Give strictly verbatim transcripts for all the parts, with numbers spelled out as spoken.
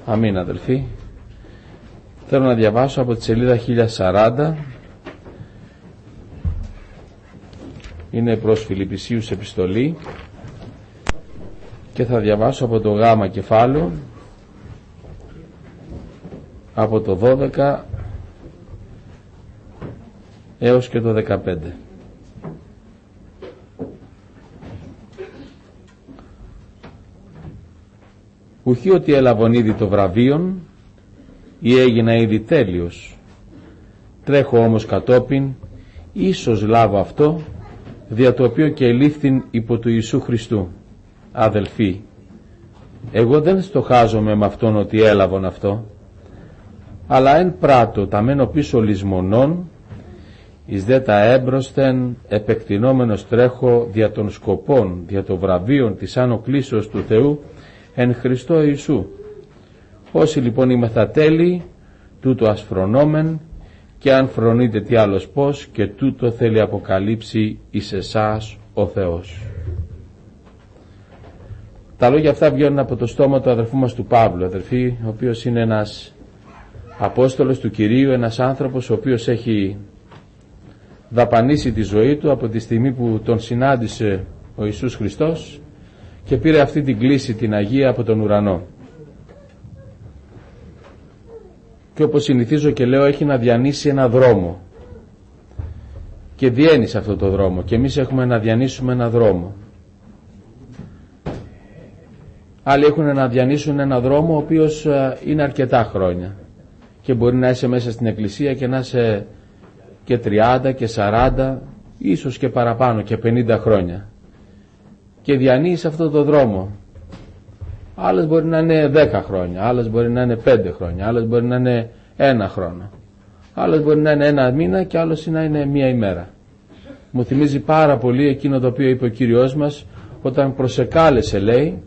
Αμήν, αδελφοί. Θέλω να διαβάσω από τη σελίδα χίλια σαράντα. Είναι προς Φιλιππισίους επιστολή και θα διαβάσω από το γάμα κεφάλαιο, από το δώδεκα έως και το δεκαπέντε. Ουχή ότι έλαβον ήδη το βραβείον ή έγινα ήδη τέλειος. Τρέχω όμως κατόπιν, ίσως λάβω αυτό, δια το οποίο και ελήφθην υπό του Ιησού Χριστού. Αδελφοί, εγώ δεν στοχάζομαι με αυτόν ότι έλαβον αυτό, αλλά εν πράττω τα μένω πίσω λησμονών, εις δε τα έμπροσθεν επεκτηνόμενος τρέχω δια των σκοπών, δια των βραβείων της άνω κλίσεως του Θεού εν Χριστώ Ιησού. Όσοι λοιπόν είμεθα τέλειοι, τούτο ασφρονόμεν, και αν φρονείτε τι άλλος πως, και τούτο θέλει αποκαλύψει εις εσάς ο Θεός. Τα λόγια αυτά βγαίνουν από το στόμα του αδερφού μας του Παύλου, αδερφοί, ο οποίος είναι ένας Απόστολος του Κυρίου, ένας άνθρωπος ο οποίος έχει δαπανίσει τη ζωή του από τη στιγμή που τον συνάντησε ο Ιησούς Χριστός και πήρε αυτή την κλήση την Αγία από τον ουρανό. Και όπως συνηθίζω και λέω, έχει να διανύσει ένα δρόμο και διένει σε αυτό το δρόμο, και εμείς έχουμε να διανύσουμε ένα δρόμο. Άλλοι έχουν να διανύσουν ένα δρόμο ο οποίος είναι αρκετά χρόνια και μπορεί να είσαι μέσα στην εκκλησία και να είσαι και τριάντα και σαράντα, ίσως και παραπάνω, και πενήντα χρόνια, και διανύεις αυτό το δρόμο. Άλλες μπορεί να είναι δέκα χρόνια, άλλες μπορεί να είναι πέντε χρόνια, άλλες μπορεί να είναι ένα χρόνο, άλλες μπορεί να είναι ένα μήνα και άλλες να είναι μία ημέρα. Μου θυμίζει πάρα πολύ εκείνο το οποίο είπε ο Κύριος μας όταν προσεκάλεσε, λέει,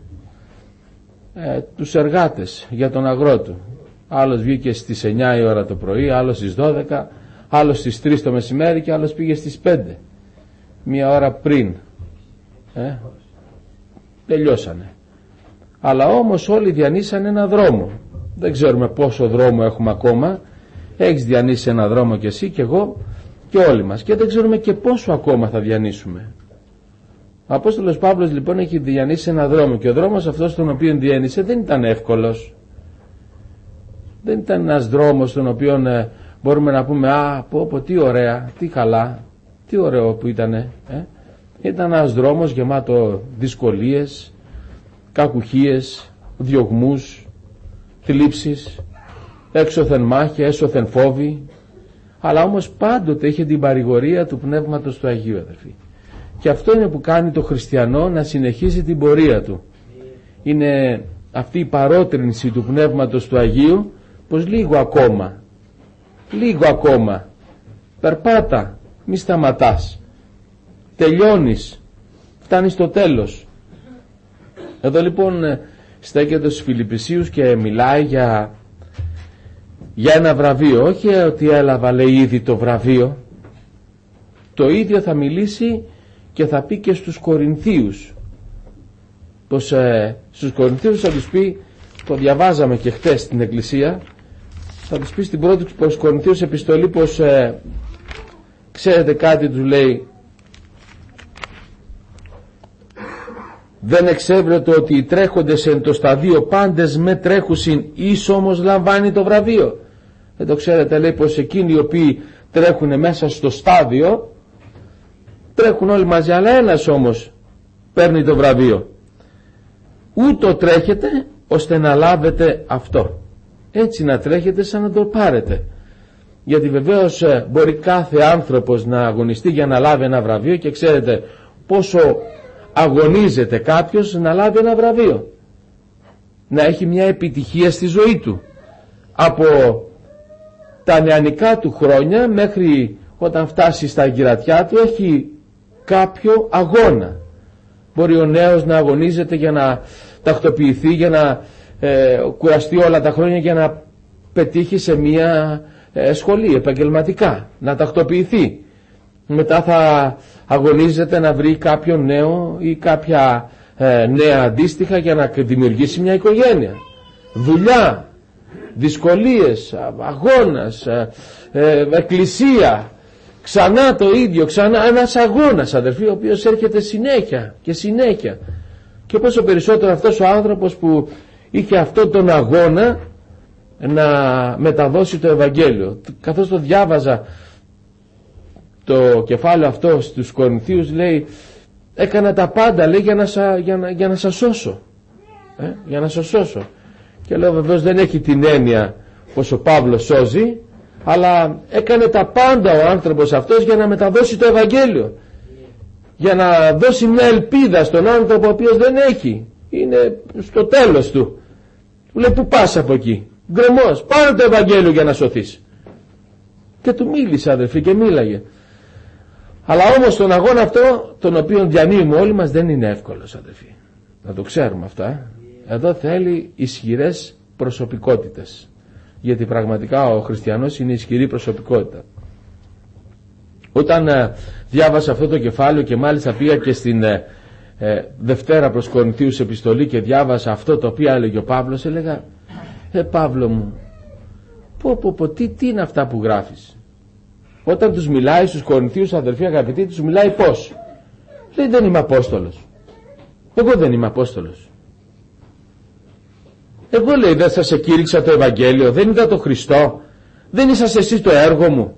ε, τους εργάτες για τον αγρό του. Άλλος βγήκε στις εννιά η ώρα το πρωί, άλλος στις δώδεκα, άλλος στις τρεις το μεσημέρι και άλλος πήγε στις πέντε, μία ώρα πριν. Ε, τελειώσανε. Αλλά όμως όλοι διανύσαν ένα δρόμο. Δεν ξέρουμε πόσο δρόμο έχουμε ακόμα. Έχεις διανύσει ένα δρόμο και εσύ και εγώ και όλοι μας, και δεν ξέρουμε και πόσο ακόμα θα διανύσουμε. Ο Απόστολος Παύλος λοιπόν έχει διανύσει ένα δρόμο, και ο δρόμος αυτός τον οποίο διένυσε δεν ήταν εύκολος. Δεν ήταν ένας δρόμος τον οποίο ε, μπορούμε να πούμε «Α, πω, πω, τι ωραία, τι καλά, τι ωραίο που ήτανε». Ε? Ήταν ένας δρόμος γεμάτο δυσκολίες, κακουχίες, διωγμούς, θλίψεις, έξωθεν μάχη, έσωθεν φόβοι, αλλά όμως πάντοτε είχε την παρηγορία του Πνεύματος του Αγίου, αδερφοί. Και αυτό είναι που κάνει το χριστιανό να συνεχίσει την πορεία του. Είναι αυτή η παρότρινση του Πνεύματος του Αγίου, πως λίγο ακόμα, λίγο ακόμα, περπάτα, μη σταματάς, τελειώνεις, φτάνεις στο τέλος. Εδώ λοιπόν στέκεται στους Φιλιππισίους και μιλάει για, για ένα βραβείο. Όχι ότι έλαβα, λέει, ήδη το βραβείο. Το ίδιο θα μιλήσει και θα πει και στους Κορινθίους. Πως ε, στους Κορινθίους θα τους πει, το διαβάζαμε και χτες στην εκκλησία, θα τους πει στην πρώτη προς Κορινθίους επιστολή πως ε, ξέρετε κάτι, τους λέει, δεν εξέβρετο ότι οι τρέχοντες εν το σταδίο πάντες με τρέχουσιν, εις όμως λαμβάνει το βραβείο. Δεν το ξέρετε, λέει, πως εκείνοι οι οποίοι τρέχουν μέσα στο στάδιο τρέχουν όλοι μαζί, αλλά ένας όμως παίρνει το βραβείο. Ούτω τρέχετε ώστε να λάβετε αυτό. Έτσι να τρέχετε σαν να το πάρετε. Γιατί βεβαίως μπορεί κάθε άνθρωπος να αγωνιστεί για να λάβει ένα βραβείο, και ξέρετε πόσο αγωνίζεται κάποιος να λάβει ένα βραβείο, να έχει μια επιτυχία στη ζωή του. Από τα νεανικά του χρόνια μέχρι όταν φτάσει στα γυρατιά του έχει κάποιο αγώνα. Μπορεί ο νέος να αγωνίζεται για να τακτοποιηθεί, για να ε, κουραστεί όλα τα χρόνια για να πετύχει σε μια ε, σχολή επαγγελματικά, να τακτοποιηθεί. Μετά θα αγωνίζεται να βρει κάποιον νέο ή κάποια ε, νέα αντίστοιχα για να δημιουργήσει μια οικογένεια. Δουλειά, δυσκολίες, αγώνας, ε, ε, εκκλησία, ξανά το ίδιο, ξανά ένας αγώνας, αδερφοί, ο οποίος έρχεται συνέχεια και συνέχεια. Και πόσο περισσότερο αυτός ο άνθρωπος που είχε αυτόν τον αγώνα να μεταδώσει το Ευαγγέλιο. Καθώς το διάβαζα το κεφάλαιο αυτό στους Κορινθίους, λέει, έκανα τα πάντα, λέει, για να, σα, για να, για να σας σώσω, ε, για να σας σώσω. Και λέω, βεβαίως δεν έχει την έννοια πως ο Παύλος σώζει, αλλά έκανε τα πάντα ο άνθρωπος αυτός για να μεταδώσει το Ευαγγέλιο, για να δώσει μια ελπίδα στον άνθρωπο ο οποίος δεν έχει, είναι στο τέλος του. Του λέει, πού πας από εκεί, γκρεμός, πάρε το Ευαγγέλιο για να σωθείς. Και του μίλησε, αδελφοί, και μίλαγε. Αλλά όμως τον αγώνα αυτό, τον οποίο διανύουμε όλοι μας, δεν είναι εύκολος, αδελφοί. Να το ξέρουμε αυτά. Εδώ θέλει ισχυρές προσωπικότητες. Γιατί πραγματικά ο χριστιανός είναι ισχυρή προσωπικότητα. Όταν ε, διάβασα αυτό το κεφάλαιο και μάλιστα πήγα και στην ε, ε, Δευτέρα προς Κορινθίους επιστολή και διάβασα αυτό το οποίο έλεγε ο Παύλος, έλεγα, ε Παύλο μου, πω πω πω, τι, τι είναι αυτά που γράφεις. Όταν τους μιλάει στους Κορινθίους, αδελφοί αγαπητοί, τους μιλάει πώς. Λέει, δεν είμαι Απόστολος. Εγώ δεν είμαι Απόστολος. Εγώ, λέει, δεν σας εκήρυξα το Ευαγγέλιο, δεν είδα το Χριστό, δεν ήσασταν εσείς το έργο μου.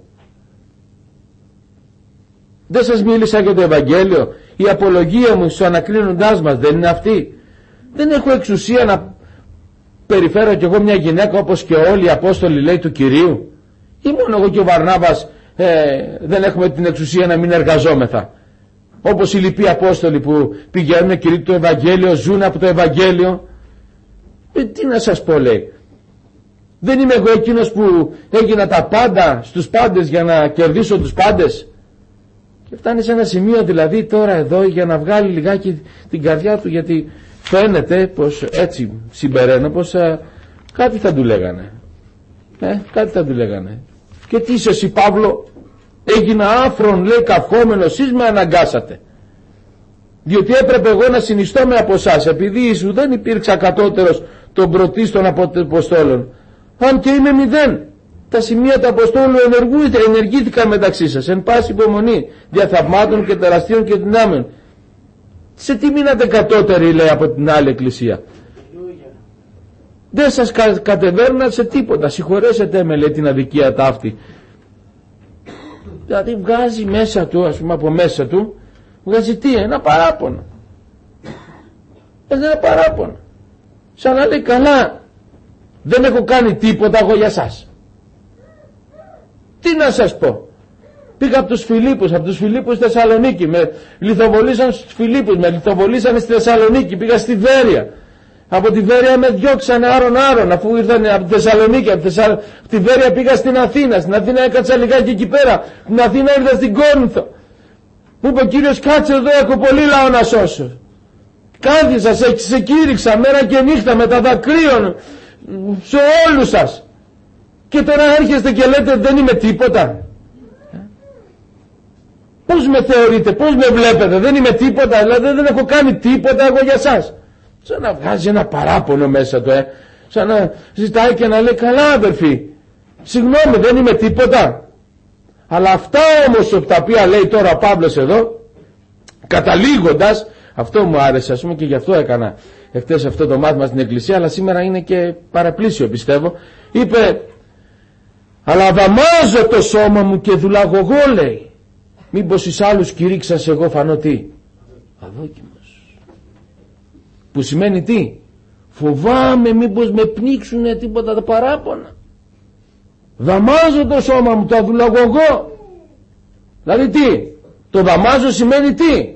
Δεν σας μίλησα για το Ευαγγέλιο, η απολογία μου στους ανακρίνοντάς μας δεν είναι αυτή. Δεν έχω εξουσία να περιφέρω κι εγώ μια γυναίκα όπως και όλοι οι Απόστολοι, λέει, του Κυρίου. Ή μόνο εγώ και ο Βαρνάβας ε, δεν έχουμε την εξουσία να μην εργαζόμεθα. Όπως οι λοιποί Απόστολοι που πηγαίνουν, κηρύττουν το Ευαγγέλιο, ζουν από το Ευαγγέλιο. Ε, τι να σας πω, λέει. Δεν είμαι εγώ εκείνος που έγινα τα πάντα στους πάντες για να κερδίσω τους πάντες. Και φτάνει σε ένα σημείο δηλαδή τώρα εδώ για να βγάλει λιγάκι την καρδιά του, γιατί φαίνεται πως έτσι συμπεραίνω πως ε, κάτι θα του λέγανε. Ε, κάτι θα του λέγανε. Και τι είσαι εσύ, Παύλο, έγινα άφρον, λέει, καυχόμενος, εσείς με αναγκάσατε. Διότι έπρεπε εγώ να συνιστώ από εσάς, επειδή ήσου δεν υπήρξα κατώτερος των πρωτίστων Αποστόλων. Αν και είμαι μηδέν, τα σημεία του Αποστόλου ενεργήθηκαν μεταξύ σας, εν πάση υπομονή, διαθαυμάτων και τεραστίων και δυνάμεων. Σε τι μείνατε κατώτεροι, λέει, από την άλλη εκκλησία. Δεν σας κα, κατεβαίρνα σε τίποτα, συγχωρέσετε με, λέει, την αδικία ταύτη. Δηλαδή βγάζει μέσα του, ας πούμε από μέσα του, βγάζει τι, ένα παράπονο. Ένα παράπονο. Σαν να λέει, καλά, δεν έχω κάνει τίποτα εγώ για σας. Τι να σας πω. Πήγα από τους Φιλίππους, από τους Φιλίππους στη Θεσσαλονίκη, με λιθοβολήσαν στους Φιλίππους, με λιθοβολήσαν στη Θεσσαλονίκη, πήγα στη Βέρεια. Από τη Βέρεια με διώξανε άρον άρον, αφού ήρθαν από τη Θεσσαλονίκη, από τη Βέρεια πήγα στην Αθήνα, στην Αθήνα έκατσα λιγάκι εκεί πέρα, στην Αθήνα ήρθα στην Κόρινθο. Μου είπε ο Κύριος, κάτσε εδώ, έχω πολύ λαό να σώσω. Κάθισα, σε, σε κήρυξα μέρα και νύχτα με τα δακρύων σε όλους σας. Και τώρα έρχεστε και λέτε δεν είμαι τίποτα. Πώς με θεωρείτε, πώς με βλέπετε, δεν είμαι τίποτα, δηλαδή δεν έχω κάνει τίποτα εγώ για σας. Σαν να βγάζει ένα παράπονο μέσα του, ε. Σαν να ζητάει και να λέει, καλά αδερφοί, συγγνώμη, δεν είμαι τίποτα. Αλλά αυτά όμως τα οποία λέει τώρα ο Παύλος εδώ, καταλήγοντας, αυτό μου άρεσε, ας πούμε, και γι' αυτό έκανα εχθές αυτό το μάθημα στην εκκλησία, αλλά σήμερα είναι και παραπλήσιο πιστεύω. Είπε, αλλά δαμάζω το σώμα μου και δουλαγωγώ, λέει. Μήπως εις άλλους κηρύξας εγώ φανώ τι, αδόκιμος. Που σημαίνει τι, φοβάμαι μήπως με πνίξουνε τίποτα τα παράπονα. Δαμάζω το σώμα μου, το δουλαγωγώ. Δηλαδή τι, το δαμάζω σημαίνει τι.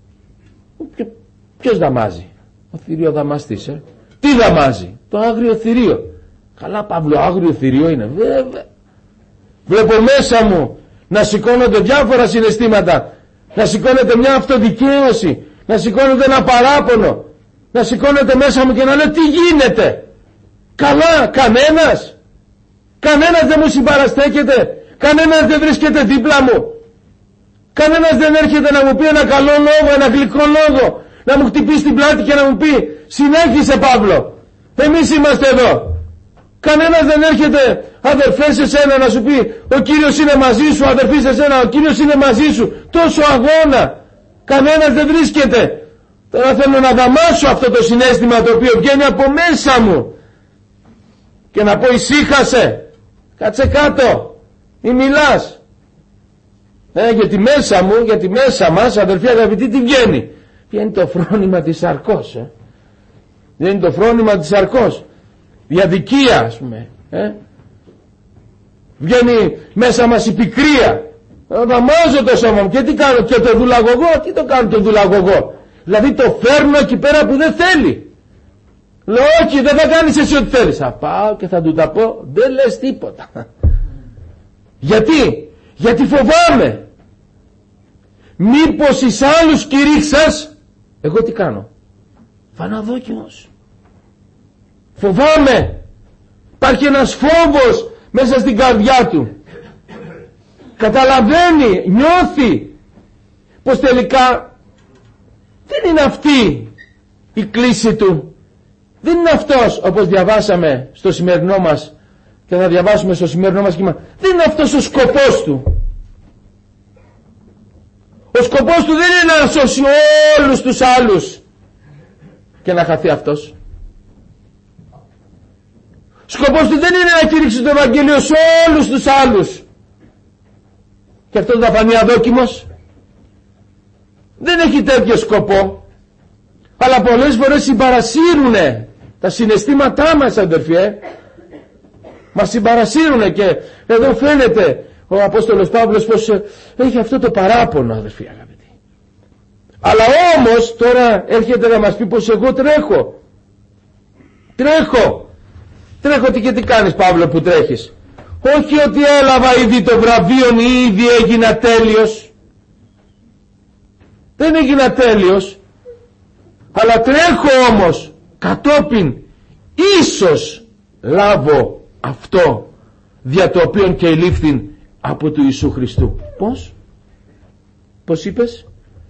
Ποιος δαμάζει, ο θηρίο δαμαστής, ε? Τι δαμάζει, το άγριο θηρίο. Καλά, Παύλο, άγριο θηρίο είναι, βέβαια. Βλέπω μέσα μου να σηκώνονται διάφορα συναισθήματα, να σηκώνεται μια αυτοδικαίωση, να σηκώνεται ένα παράπονο, να σηκώνεται μέσα μου και να λέω τι γίνεται. Καλά, κανένας κανένας δεν μου συμπαραστέκεται, κανένας δεν βρίσκεται δίπλα μου, κανένας δεν έρχεται να μου πει ένα καλό λόγο, ένα γλυκό λόγο, να μου χτυπήσει την πλάτη και να μου πει συνέχισε Παύλο, εμείς είμαστε εδώ. Κανένας δεν έρχεται, αδερφέ, σε σένα να σου πει ο Κύριος είναι μαζί σου, αδερφή σε σένα, ο Κύριος είναι μαζί σου. Τόσο αγώνα. Κανένας δεν βρίσκεται. Τώρα θέλω να δαμάσω αυτό το συναίσθημα το οποίο βγαίνει από μέσα μου και να πω ησύχασε, κάτσε κάτω, μη μιλάς. Ε, γιατί μέσα μου, γιατί μέσα μας, αδερφοί αγαπητοί, τι βγαίνει? Βγαίνει το φρόνημα της σαρκός. Ε. Βγαίνει το φρόνημα της σαρκός. Διαδικία, ας πούμε. Ε. Βγαίνει μέσα μας η πικρία. Δαμάζω το σώμα μου και τι κάνω? Και το δουλαγωγό, τι το κάνω το δουλαγωγό? Δηλαδή το φέρνω εκεί πέρα που δεν θέλει. Λέω όχι, δεν θα κάνεις εσύ ό,τι θέλεις. Θα πάω και θα του τα πω, δεν λες τίποτα. Γιατί? Γιατί φοβάμαι. Μήπως εις άλλους κηρύξας, εγώ τι κάνω? Φαναδόκιμος. Φοβάμαι. Υπάρχει ένας φόβος μέσα στην καρδιά του. Καταλαβαίνει, νιώθει πως τελικά δεν είναι αυτή η κλίση του. Δεν είναι αυτός, όπως διαβάσαμε στο σημερινό μας και θα διαβάσουμε στο σημερινό μας κείμενο, δεν είναι αυτός ο σκοπός του. Ο σκοπός του δεν είναι να σώσει όλους τους άλλους και να χαθεί αυτός. Σκοπός του δεν είναι να κηρύξει το Ευαγγέλιο σε όλους τους άλλους και αυτό θα φανεί αδόκιμος. Δεν έχει τέτοιο σκοπό. Αλλά πολλές φορές συμπαρασύρουνε τα συναισθήματά μας, αδερφοί, ε? Μας συμπαρασύρουνε και εδώ φαίνεται ο Απόστολος Παύλος πως έχει αυτό το παράπονο, αδερφοί αγαπητοί. Αλλά όμως τώρα έρχεται να μας πει πως εγώ τρέχω. Τρέχω. Τρέχω τι και τι κάνεις, Παύλο, που τρέχεις? Όχι ότι έλαβα ήδη το βραβείο ή ήδη έγινα τέλειος. Δεν έγινα τέλειος. Αλλά τρέχω όμως κατόπιν ίσως λάβω αυτό δια το οποίον και ελήφθην από του Ιησού Χριστού. Πώς? Πώς είπες?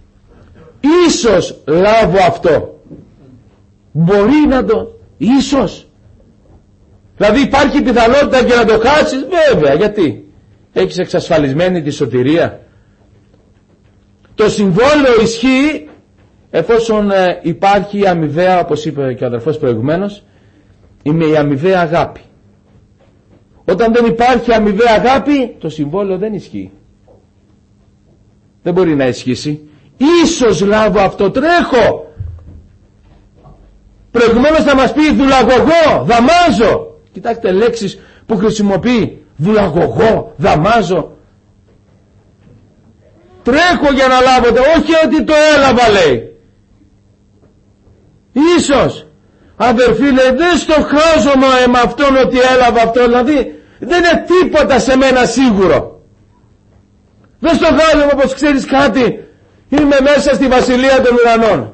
Ίσως λάβω αυτό. Μπορεί να το, ίσως. Δηλαδή υπάρχει πιθανότητα και να το χάσεις? Βέβαια, γιατί? Έχεις εξασφαλισμένη τη σωτηρία. Το συμβόλαιο ισχύει εφόσον ε, υπάρχει αμοιβαία, όπως είπε και ο αδερφός προηγουμένως, είναι η αμοιβαία αγάπη. Όταν δεν υπάρχει αμοιβαία αγάπη, το συμβόλαιο δεν ισχύει. Δεν μπορεί να ισχύσει. Ίσως λάβω αυτό, τρέχω. Προηγουμένως θα μας πει δουλαγωγό, δαμάζω. Κοιτάξτε λέξεις που χρησιμοποιεί, δουλαγωγό, δαμάζω. Τρέχω για να λάβω, όχι ότι το έλαβα, λέει. Ίσως, αδερφοί, λέει, δεν στοχάζομαι με αυτόν ότι έλαβα αυτό, δηλαδή δεν είναι τίποτα σε μένα σίγουρο. Δεν στοχάζομαι, όπως ξέρεις κάτι, είμαι μέσα στη βασιλεία των ουρανών.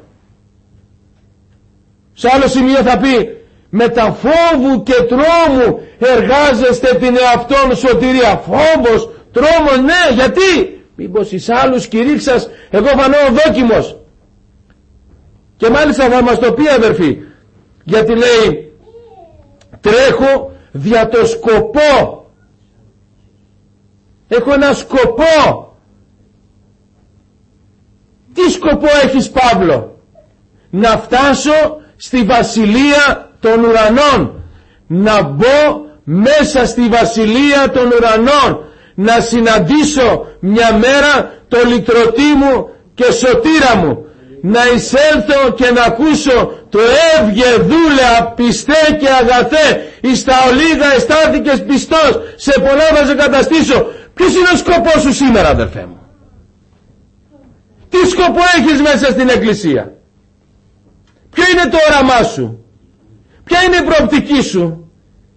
Σε άλλο σημείο θα πει, με τα φόβου και τρόμου εργάζεστε την εαυτόν σωτηρία. Φόβος, τρόμος, ναι, γιατί? Μήπως εις άλλους κηρύξας εγώ φανώ δόκιμος? Και μάλιστα θα μας το πει, αδερφοί, γιατί λέει τρέχω δια το σκοπό. Έχω ένα σκοπό. Τι σκοπό έχεις, Παύλο? Να φτάσω στη βασιλεία των ουρανών, να μπω μέσα στη βασιλεία των ουρανών, να συναντήσω μια μέρα το λυτρωτή μου και σωτήρα μου, να εισέλθω και να ακούσω το έβγε δούλεα πιστέ και αγαθέ, εις τα ολίγα εστάθηκες πιστός, σε πολλά θα σε καταστήσω. Ποιος είναι ο σκοπός σου σήμερα, αδερφέ μου? Τι σκοπό έχεις μέσα στην εκκλησία? Ποιο είναι το όραμά σου? Ποια είναι η προοπτική σου?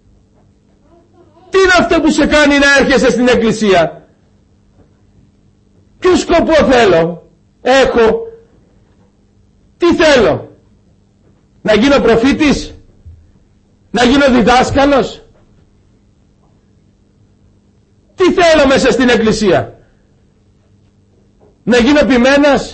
Τι είναι αυτό που σε κάνει να έρχεσαι στην εκκλησία? Ποιο σκοπό θέλω? Έχω. Τι θέλω? Να γίνω προφήτης? Να γίνω διδάσκαλος? Τι θέλω μέσα στην εκκλησία? Να γίνω ποιμένας?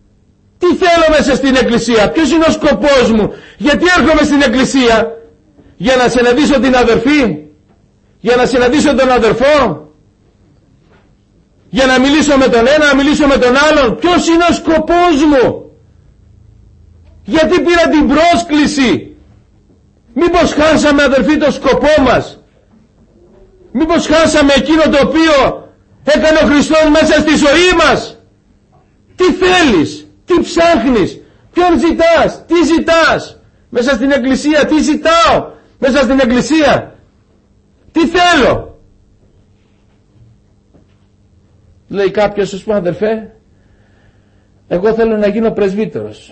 Τι θέλω μέσα στην εκκλησία? Ποιος είναι ο σκοπός μου? Γιατί έρχομαι στην εκκλησία? Για να συναντήσω την αδερφή, για να συναντήσω τον αδερφό, για να μιλήσω με τον ένα, να μιλήσω με τον άλλον? Ποιος είναι ο σκοπός μου? Γιατί πήρα την πρόσκληση? Μήπως χάσαμε, αδερφοί, το σκοπό μας? Μήπως χάσαμε εκείνο το οποίο έκανε ο Χριστός μέσα στη ζωή μας? Τι θέλεις? Τι ψάχνεις? Ποιον ζητάς? Τι ζητάς μέσα στην εκκλησία? Τι ζητάω μέσα στην εκκλησία? Τι θέλω? Λέει κάποιος, ας πούμε, αδερφέ, εγώ θέλω να γίνω πρεσβύτερος.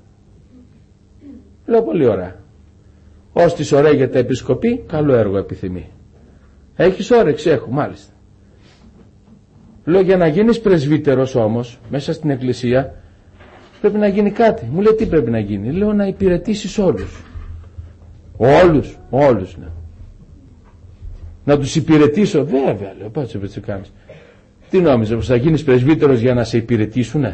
Λέω, πολύ ωραία. Ως της ωραίγεται επισκοπή, καλό έργο επιθυμεί. Έχεις όρεξη? Έχω, μάλιστα. Λέω, για να γίνεις πρεσβύτερος όμως μέσα στην εκκλησία πρέπει να γίνει κάτι. Μου λέει, τι πρέπει να γίνει? Λέω, να υπηρετήσεις όλους. Όλους, όλους, λέω. Να τους υπηρετήσω? Βέβαια, λέω, πώς έτσι κάνεις? Τι νόμιζες, πως θα γίνεις πρεσβύτερος για να σε υπηρετήσουνε?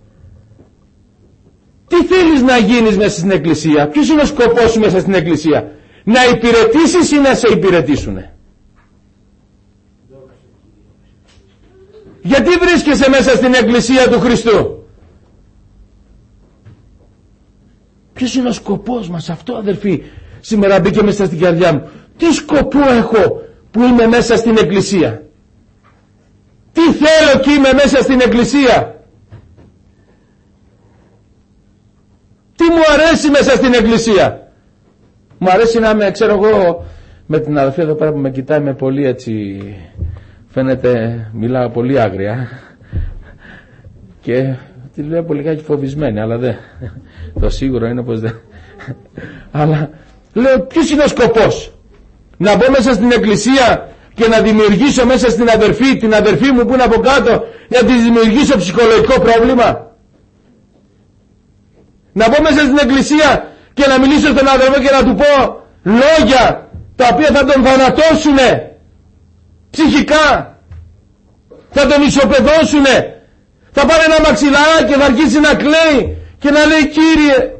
Τι θέλεις να γίνεις μέσα στην εκκλησία? Ποιος είναι ο σκοπός σου μέσα στην εκκλησία? Να υπηρετήσεις ή να σε υπηρετήσουνε? Γιατί βρίσκεσαι μέσα στην εκκλησία του Χριστού? Ποιος είναι ο σκοπός μας? Αυτό, αδερφοί, σήμερα μπήκε μέσα στην καρδιά μου. Τι σκοπό έχω που είμαι μέσα στην εκκλησία? Τι θέλω και είμαι μέσα στην εκκλησία? Τι μου αρέσει μέσα στην εκκλησία? Μου αρέσει να είμαι, ξέρω εγώ, με την αδερφή εδώ πέρα που με κοιτάει με πολύ έτσι, φαίνεται μιλάω πολύ άγρια και τη βλέπω λιγάκι φοβισμένη, αλλά δεν, το σίγουρο είναι πως δεν, αλλά λέω, ποιος είναι ο σκοπός? Να μπω μέσα στην εκκλησία και να δημιουργήσω μέσα στην αδερφή, την αδερφή μου που είναι από κάτω, να τη δημιουργήσω ψυχολογικό πρόβλημα? Να μπω μέσα στην εκκλησία και να μιλήσω στον αδερφό και να του πω λόγια τα οποία θα τον θανατώσουνε ψυχικά, θα τον ισοπεδώσουνε, θα πάρει ένα μαξιλαράκι και θα αρχίσει να κλαίει και να λέει, Κύριε,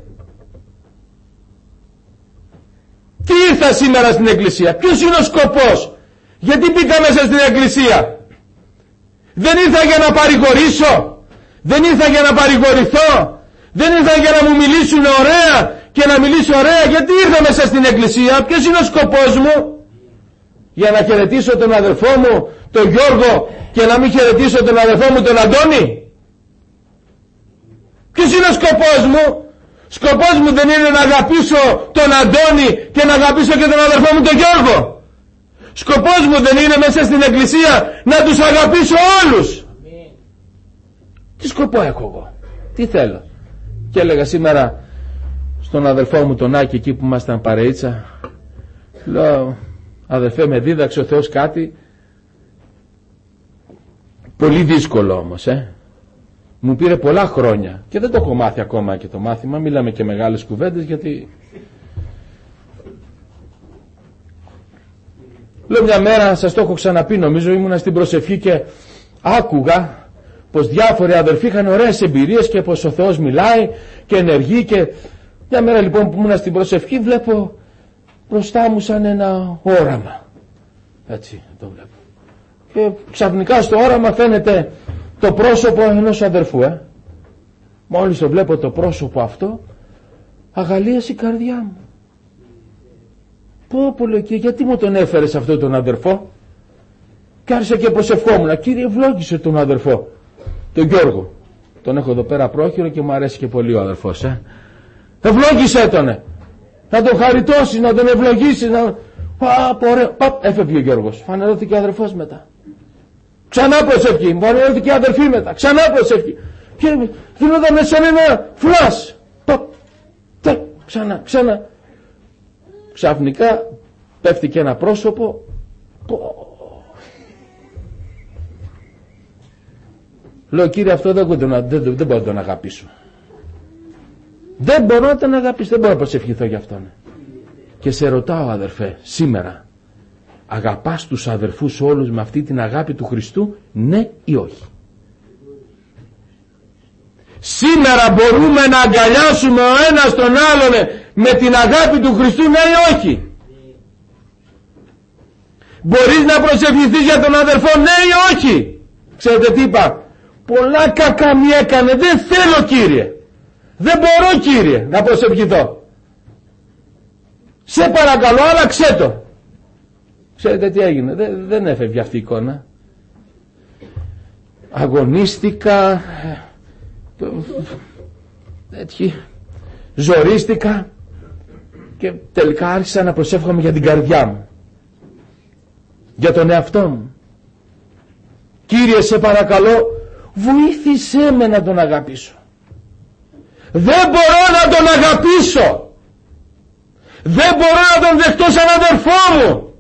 τι ήρθα σήμερα στην εκκλησία? Ποιος είναι ο σκοπός? Γιατί μπήκα μέσα στην εκκλησία? Δεν ήρθα για να παρηγορήσω, δεν ήρθα για να παρηγορηθώ, δεν ήρθα για να μου μιλήσουν ωραία και να μιλήσω ωραία. Γιατί ήρθα μέσα στην εκκλησία? Ποιος είναι ο σκοπός μου? Για να χαιρετήσω τον αδερφό μου τον Γιώργο και να μην χαιρετήσω τον αδερφό μου τον Αντώνη? Ποιος είναι ο σκοπός μου? Σκοπός μου δεν είναι να αγαπήσω τον Αντώνη και να αγαπήσω και τον αδερφό μου τον Γιώργο? Σκοπός μου δεν είναι μέσα στην εκκλησία να τους αγαπήσω όλους? Αμήν. Τι σκοπό έχω εγώ? Τι θέλω? Και έλεγα σήμερα στον αδελφό μου τον Άκη, εκεί που ήμασταν παρεΐτσα, λέω, αδελφέ, με δίδαξε ο Θεός κάτι πολύ δύσκολο όμως, ε. Μου πήρε πολλά χρόνια και δεν το έχω μάθει ακόμα και το μάθημα. Μιλάμε και μεγάλες κουβέντες, γιατί λέω, μια μέρα, σας το έχω ξαναπεί νομίζω, ήμουνα στην προσευχή και άκουγα πως διάφοροι αδελφοί είχαν ωραίες εμπειρίες και πως ο Θεός μιλάει και ενεργεί. Και μια μέρα λοιπόν που ήμουν στην προσευχή, βλέπω μπροστά μου σαν ένα όραμα, έτσι το βλέπω, και ξαφνικά στο όραμα φαίνεται το πρόσωπο ενός αδερφού, ε. Μόλις το βλέπω το πρόσωπο αυτό, αγαλίασε η καρδιά μου. Πω πω, λέω, και γιατί μου τον έφερες αυτό τον αδερφό? Και άρχισα και προσευχόμουν, Κύριε, ευλόγησε τον αδερφό τον Γιώργο, τον έχω εδώ πέρα πρόχειρο και μου αρέσει και πολύ ο αδερφός, ε. Ευλόγησέ τον, να τον χαριτώσεις, να τον ευλογήσεις, να... Παπ, ωραίο. Παπ, έφευγε ο Γιώργος, φανερώθηκε αδερφός μετά. Ξανά προσευχή, φανερώθηκε αδερφή μετά, ξανά προσευχή. Και γινόταν σαν ένα φλάς. Παπ, τε, ξανά, ξανά. Ξαφνικά πέφτει και ένα πρόσωπο. Λέω, Κύριε, αυτό δεν, δεν, δεν, δεν μπορώ να τον αγαπήσω. Δεν μπορώ να τον αγαπήσω, δεν μπορώ να προσευχηθώ γι' αυτόν. Και σε ρωτάω, αδερφέ, σήμερα, αγαπάς τους αδερφούς όλους με αυτή την αγάπη του Χριστού, ναι ή όχι? Σήμερα μπορούμε να αγκαλιάσουμε ο ένας τον άλλον με την αγάπη του Χριστού, ναι ή όχι? Μπορείς να προσευχηθείς για τον αδερφό, ναι ή όχι? Ξέρετε τι είπα? Πολλά κακά μη έκανε, δεν θέλω Κύριε, δεν μπορώ Κύριε να προσευχηθώ. Σε παρακαλώ άλλαξέ το. Ξέρετε τι έγινε? Δεν, δεν έφευγε αυτή η εικόνα. Αγωνίστηκα, έτσι, ζορίστηκα και τελικά άρχισα να προσεύχομαι για την καρδιά μου, για τον εαυτό μου. Κύριε, σε παρακαλώ, βοήθησέ με να τον αγαπήσω. Δεν μπορώ να τον αγαπήσω, δεν μπορώ να τον δεχτώ σαν αδερφό μου.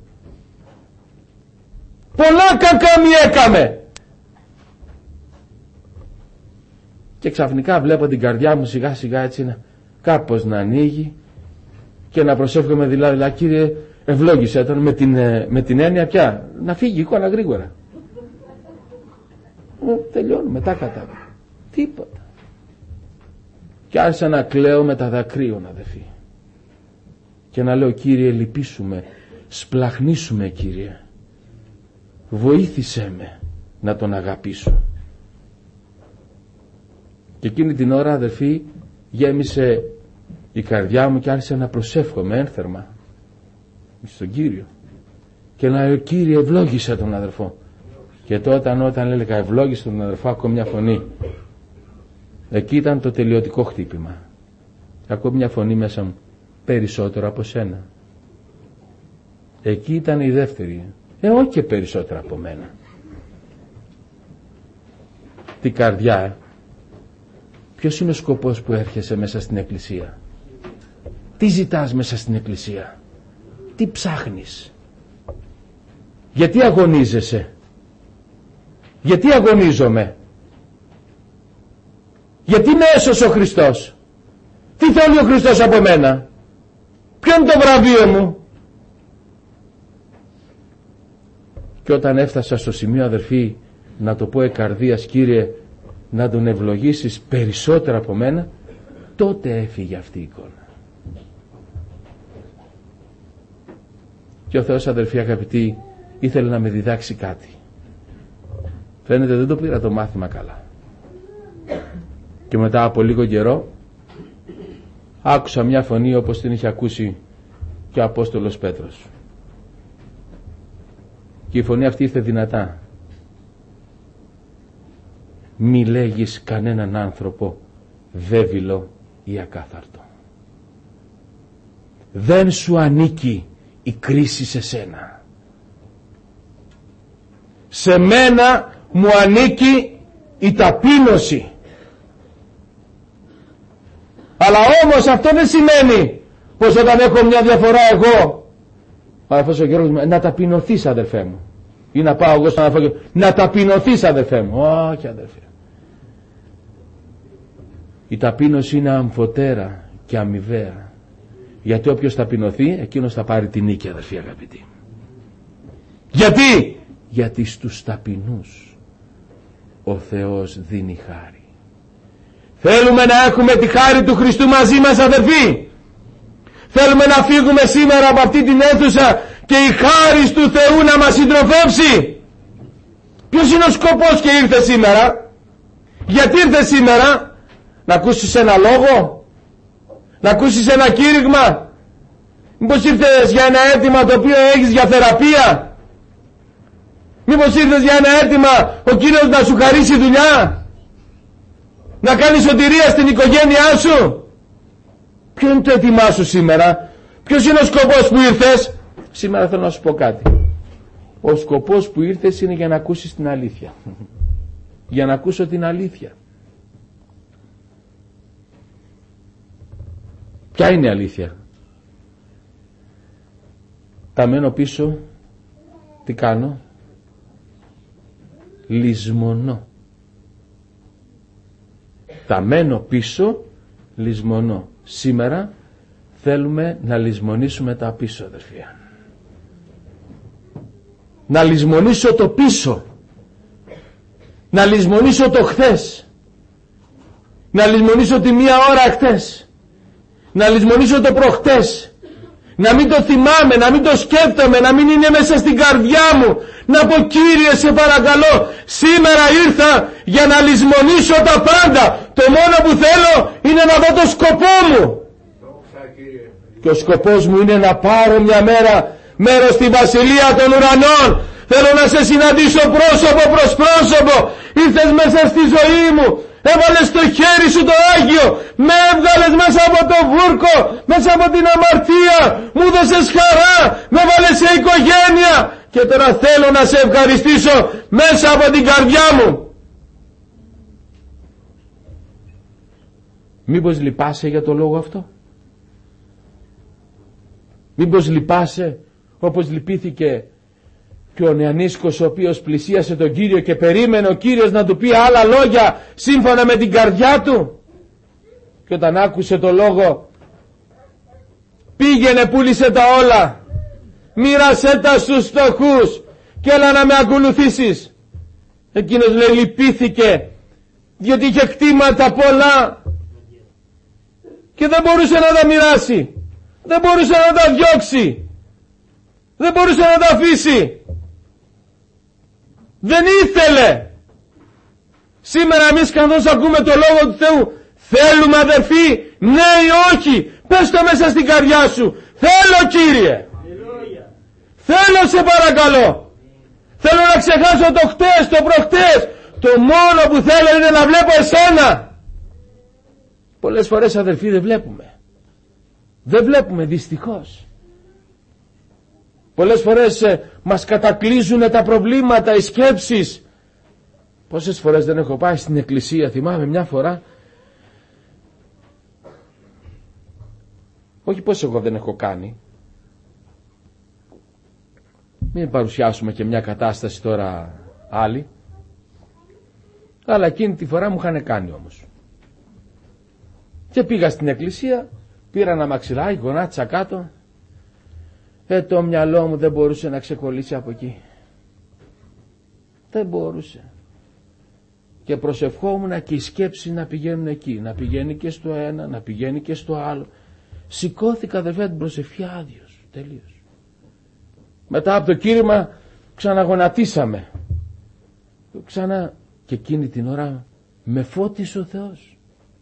Πολλά κακά μη έκαμε. Και ξαφνικά βλέπω την καρδιά μου σιγά σιγά έτσι να, κάπως να ανοίγει και να προσεύχομαι δηλαδή, δηλαδή Κύριε ευλόγησέ τον, με την, με την έννοια πια να φύγει η εικόνα γρήγορα. Ε, τελειώνουμε τα κατά. Τίποτα. Και άρχισα να κλαίω με τα δακρύων, αδελφοί, και να λέω Κύριε λυπήσουμε, σπλαχνίσουμε Κύριε, βοήθησέ με να τον αγαπήσω. Και εκείνη την ώρα, αδελφοί, γέμισε η καρδιά μου και άρχισε να προσεύχομαι ένθερμα στον Κύριο και να λέω Κύριε ευλόγησε τον αδερφό. Και τότε όταν έλεγα ευλόγησε τον αδερφό, ακόμη μια φωνή. Εκεί ήταν το τελειωτικό χτύπημα. Ακόμη μια φωνή μέσα μου, περισσότερο από σένα. Εκεί ήταν η δεύτερη. Ε, όχι και περισσότερο από μένα. Τι καρδιά, ε. Ποιος είναι ο σκοπός που έρχεσαι μέσα στην εκκλησία? Τι ζητάς μέσα στην εκκλησία? Τι ψάχνεις? Γιατί αγωνίζεσαι? Γιατί αγωνίζομαι? Γιατί με έσωσε ο Χριστός? Τι θέλει ο Χριστός από μένα? Ποιο είναι το βραβείο μου? Και όταν έφτασα στο σημείο, αδερφοί, να το πω εκ καρδίας, Κύριε, να τον ευλογήσεις περισσότερα από μένα, τότε έφυγε αυτή η εικόνα. Και ο Θεός, αδερφοί αγαπητοί, ήθελε να με διδάξει κάτι. Φαίνεται δεν το πήρα το μάθημα καλά. Και μετά από λίγο καιρό άκουσα μια φωνή όπως την είχε ακούσει και ο Απόστολος Πέτρος. Και η φωνή αυτή ήρθε δυνατά. Μη λέγεις κανέναν άνθρωπο βέβυλο ή ακάθαρτο. Δεν σου ανήκει η κρίση σε σένα. Σε μένα μου ανήκει η ταπείνωση. Αλλά όμως αυτό δεν σημαίνει πως όταν έχω μια διαφορά εγώ, αφού ο Γιώργος, να ταπεινωθείς αδερφέ μου, ή να πάω εγώ στον αδερφό, να ταπεινωθείς αδερφέ μου. Όχι αδερφέ. Η ταπείνωση είναι αμφωτέρα και αμοιβαία. Γιατί όποιος ταπεινωθεί, εκείνος θα πάρει την νίκη, αδερφοί αγαπητοί. Γιατί? Γιατί στους ταπεινούς ο Θεός δίνει χάρη. Θέλουμε να έχουμε τη χάρη του Χριστού μαζί μας, αδερφοί. Θέλουμε να φύγουμε σήμερα από αυτή την αίθουσα και η χάρη του Θεού να μας συντροφεύσει. Ποιος είναι ο σκοπός και ήρθε σήμερα? Γιατί ήρθε σήμερα? Να ακούσεις ένα λόγο? Να ακούσεις ένα κήρυγμα? Μήπως ήρθες για ένα αίτημα το οποίο έχεις για θεραπεία? Μήπως ήρθες για ένα αίτημα ο Κύριος να σου χαρίσει δουλειά? Να κάνεις σωτηρία στην οικογένειά σου? Ποιο είναι το αίτημά σου σήμερα? Ποιος είναι ο σκοπός που ήρθες? Σήμερα θέλω να σου πω κάτι. Ο σκοπός που ήρθες είναι για να ακούσεις την αλήθεια. Για να ακούσω την αλήθεια. Ποια είναι η αλήθεια? Τα μένω πίσω, τι κάνω? Λησμονώ. Τα μένω πίσω, λησμονώ. Σήμερα θέλουμε να λησμονήσουμε τα πίσω, αδερφία. Να λησμονήσω το πίσω. Να λησμονήσω το χθες. Να λησμονήσω τη μία ώρα χθες. Να λησμονήσω το προχτές. να μην το θυμάμαι, να μην το σκέφτομαι, να μην είναι μέσα στην καρδιά μου, να πω Κύριε σε παρακαλώ, σήμερα ήρθα για να λησμονήσω τα πάντα, το μόνο που θέλω είναι να δω το σκοπό μου. Και ο σκοπός μου είναι να πάρω μια μέρα μέρος στη Βασιλεία των Ουρανών. Θέλω να σε συναντήσω πρόσωπο προς πρόσωπο. Ήρθες μέσα στη ζωή μου, έβαλες το χέρι σου το Άγιο, με έβγαλες μέσα από το βούρκο, μέσα από την αμαρτία, μου δώσες χαρά, με βάλες σε οικογένεια και τώρα θέλω να σε ευχαριστήσω μέσα από την καρδιά μου. Μήπως λυπάσαι για το λόγο αυτό? Μήπως λυπάσαι όπως λυπήθηκε και ο νεανίσκος ο οποίος πλησίασε τον Κύριο και περίμενε ο Κύριος να του πει άλλα λόγια σύμφωνα με την καρδιά του, και όταν άκουσε το λόγο πήγαινε, πούλησε τα όλα, μοίρασέ τα στους φτωχούς και έλα να με ακολουθήσεις. Εκείνος λέει λυπήθηκε διότι είχε κτήματα πολλά και δεν μπορούσε να τα μοιράσει, δεν μπορούσε να τα διώξει, δεν μπορούσε να τα αφήσει, δεν ήθελε. Σήμερα εμείς καθώς ακούμε το Λόγο του Θεού, θέλουμε αδερφοί, ναι ή όχι? Πες το μέσα στην καρδιά σου, θέλω Κύριε, θέλω σε παρακαλώ, θέλω να ξεχάσω το χτες, το προχτές, το μόνο που θέλω είναι να βλέπω εσένα. Πολλές φορές αδερφοί δεν βλέπουμε, δεν βλέπουμε δυστυχώς. Πολλές φορές ε, μας κατακλείζουν τα προβλήματα, οι σκέψεις. Πόσες φορές δεν έχω πάει στην εκκλησία, θυμάμαι μια φορά, όχι πως εγώ δεν έχω κάνει, μην παρουσιάσουμε και μια κατάσταση τώρα άλλη, αλλά εκείνη τη φορά μου είχαν κάνει όμως. Και πήγα στην εκκλησία, πήρα ένα μαξιλάκι, γονάτισα κάτω, ε, το μυαλό μου δεν μπορούσε να ξεκολλήσει από εκεί. Δεν μπορούσε. Και προσευχόμουν και οι σκέψεις να πηγαίνουν εκεί, να πηγαίνει και στο ένα, να πηγαίνει και στο άλλο. Σηκώθηκα αδερφέ την προσευχή άδειος, τελείως. Μετά από το κήρυμα ξαναγονατίσαμε. Ξανά, και εκείνη την ώρα με φώτισε ο Θεός.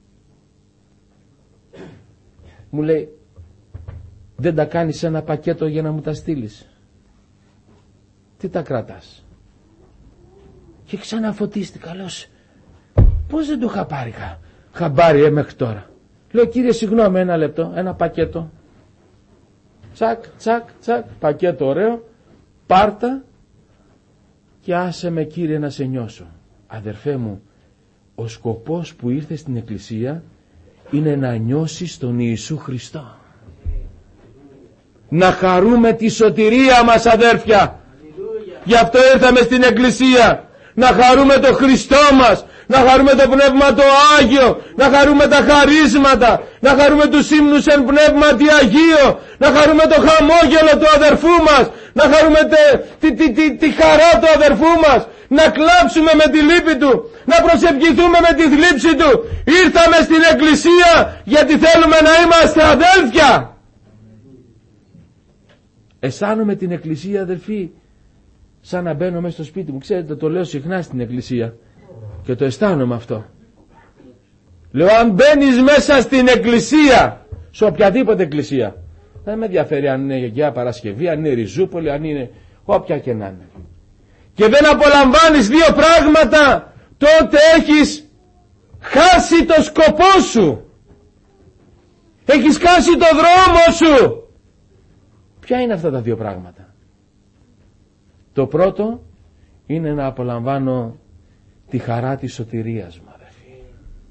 Μου λέει, δεν τα κάνεις ένα πακέτο για να μου τα στείλεις? Τι τα κρατάς? Και ξαναφωτίστηκα, λέω, πώς δεν το είχα πάρει χαμπάρι ε, μέχρι τώρα? Λέω, Κύριε συγγνώμη, ένα λεπτό, ένα πακέτο. Τσακ, τσακ, τσακ, πακέτο ωραίο, πάρτα και άσε με Κύριε να σε νιώσω. Αδερφέ μου, ο σκοπός που ήρθε στην εκκλησία είναι να νιώσεις τον Ιησού Χριστό. Να χαρούμε τη σωτηρία μας αδέρφια. Γι' αυτό ήρθαμε στην εκκλησία. Να χαρούμε το Χριστό μας, να χαρούμε το Πνεύμα το Άγιο, να χαρούμε τα χαρίσματα, να χαρούμε τους ύμνους εν πνεύματι Αγίο, να χαρούμε το χαμόγελο του αδερφού μας, να χαρούμε τη, τη, τη, τη χαρά του αδερφού μας, να κλάψουμε με τη λύπη του, να προσευχηθούμε με τη θλίψη του. Ήρθαμε στην εκκλησία γιατί θέλουμε να είμαστε αδέλφια. Αισθάνομαι την εκκλησία αδελφοί σαν να μπαίνω μέσα στο σπίτι μου. Ξέρετε, το λέω συχνά στην εκκλησία και το αισθάνομαι αυτό. Λέω, αν μπαίνεις μέσα στην εκκλησία, σε οποιαδήποτε εκκλησία, δεν με ενδιαφέρει αν είναι Αγία Παρασκευή, αν είναι Ριζούπολη, αν είναι όποια και να είναι, και δεν απολαμβάνεις δύο πράγματα, τότε έχεις χάσει το σκοπό σου, έχεις χάσει το δρόμο σου. Ποια είναι αυτά τα δύο πράγματα? Το πρώτο είναι να απολαμβάνω τη χαρά της σωτηρίας μου αδερφοί.